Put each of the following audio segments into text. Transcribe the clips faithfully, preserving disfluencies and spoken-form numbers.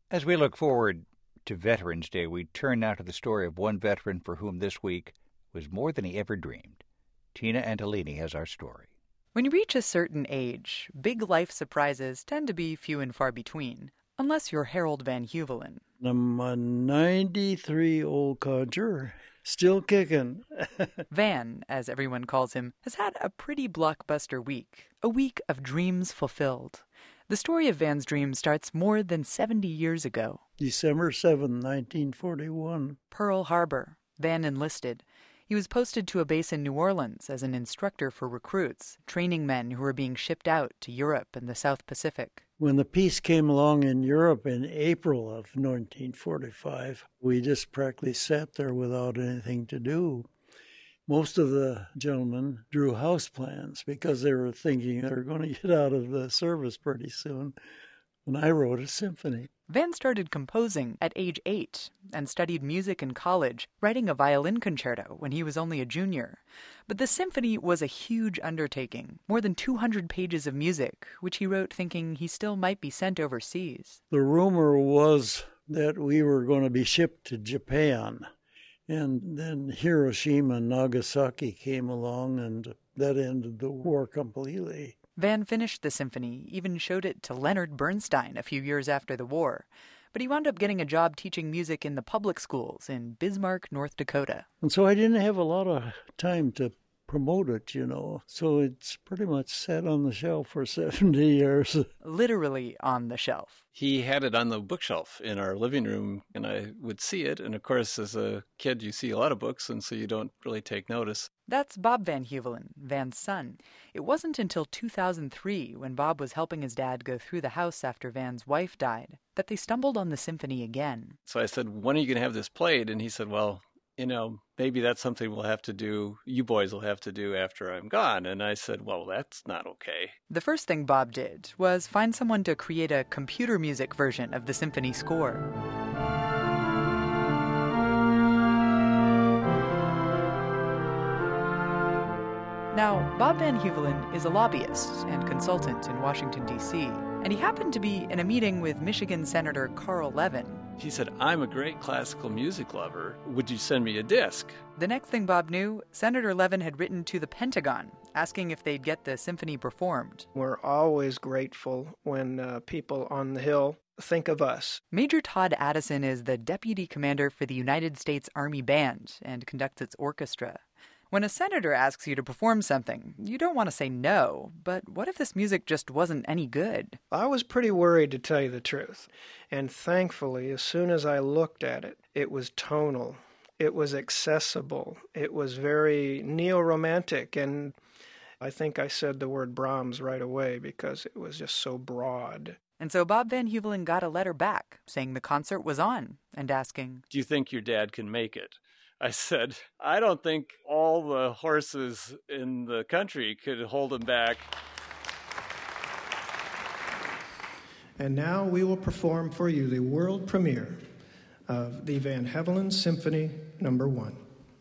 As we look forward to Veterans Day, we turn now to the story of one veteran for whom this week was more than he ever dreamed. Tina Antolini has our story. When you reach a certain age, big life surprises tend to be few and far between, unless you're Harold Van Huvelen. I'm a ninety-three old codger, still kicking. Van, as everyone calls him, has had a pretty blockbuster week, a week of dreams fulfilled. The story of Van's dream starts more than seventy years ago. December seventh, nineteen forty-one. Pearl Harbor. Van enlisted. He was posted to a base in New Orleans as an instructor for recruits, training men who were being shipped out to Europe and the South Pacific. When the peace came along in Europe in April of nineteen forty-five, we just practically sat there without anything to do. Most of the gentlemen drew house plans because they were thinking they were going to get out of the service pretty soon. And I wrote a symphony. Van started composing at age eight and studied music in college, writing a violin concerto when he was only a junior. But the symphony was a huge undertaking, more than two hundred pages of music, which he wrote thinking he still might be sent overseas. The rumor was that we were going to be shipped to Japan. And then Hiroshima and Nagasaki came along, and that ended the war completely. Van finished the symphony, even showed it to Leonard Bernstein a few years after the war. But he wound up getting a job teaching music in the public schools in Bismarck, North Dakota. And so I didn't have a lot of time to promote it, you know. So it's pretty much sat on the shelf for seventy years. Literally on the shelf. He had it on the bookshelf in our living room, and I would see it. And of course, as a kid, you see a lot of books, and so you don't really take notice. That's Bob Van Huvelen, Van's son. It wasn't until two thousand three, when Bob was helping his dad go through the house after Van's wife died, that they stumbled on the symphony again. So I said, when are you going to have this played? And he said, well, you know, maybe that's something we'll have to do, you boys will have to do after I'm gone. And I said, well, that's not okay. The first thing Bob did was find someone to create a computer music version of the symphony score. Now, Bob Van Huvelen is a lobbyist and consultant in Washington, D C, and he happened to be in a meeting with Michigan Senator Carl Levin. He said, I'm a great classical music lover. Would you send me a disc? The next thing Bob knew, Senator Levin had written to the Pentagon, asking if they'd get the symphony performed. We're always grateful when uh, people on the Hill think of us. Major Todd Addison is the deputy commander for the United States Army Band and conducts its orchestra. When a senator asks you to perform something, you don't want to say no, but what if this music just wasn't any good? I was pretty worried, to tell you the truth, and thankfully, as soon as I looked at it, it was tonal, it was accessible, it was very neo-romantic, and I think I said the word Brahms right away because it was just so broad. And so Bob Van Huvelen got a letter back saying the concert was on and asking, do you think your dad can make it? I said, I don't think all the horses in the country could hold him back. And now we will perform for you the world premiere of the Van Huvelen Symphony Number One.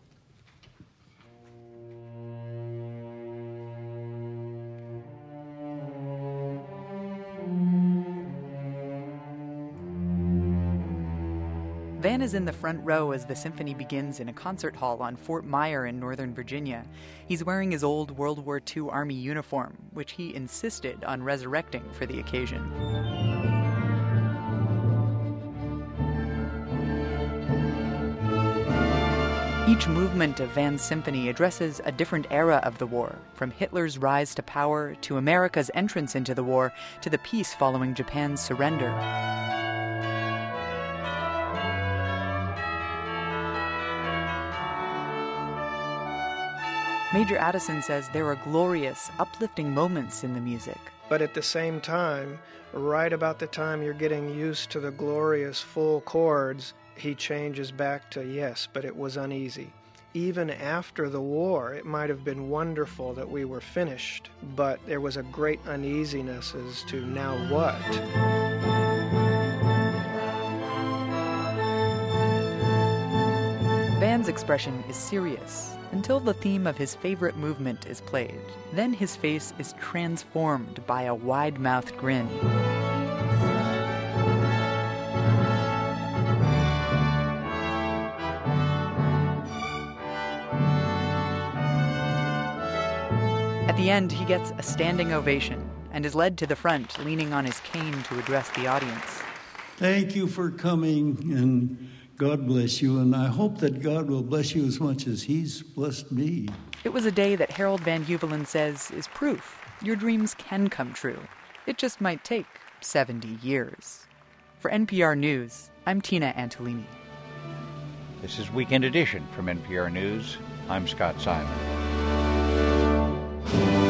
Van is in the front row as the symphony begins in a concert hall on Fort Myer in Northern Virginia. He's wearing his old World War Two Army uniform, which he insisted on resurrecting for the occasion. Each movement of Van's symphony addresses a different era of the war, from Hitler's rise to power, to America's entrance into the war, to the peace following Japan's surrender. Major Addison says there are glorious, uplifting moments in the music. But at the same time, right about the time you're getting used to the glorious full chords, he changes back to, yes, but it was uneasy. Even after the war, it might have been wonderful that we were finished, but there was a great uneasiness as to now what. Van's expression is serious until the theme of his favorite movement is played. Then his face is transformed by a wide-mouthed grin. the end, he gets a standing ovation and is led to the front, leaning on his cane to address the audience. Thank you for coming, and God bless you, and I hope that God will bless you as much as He's blessed me. It was a day that Harold Van Huvelen says is proof your dreams can come true. It just might take seventy years. For N P R News, I'm Tina Antolini. This is Weekend Edition from N P R News. I'm Scott Simon.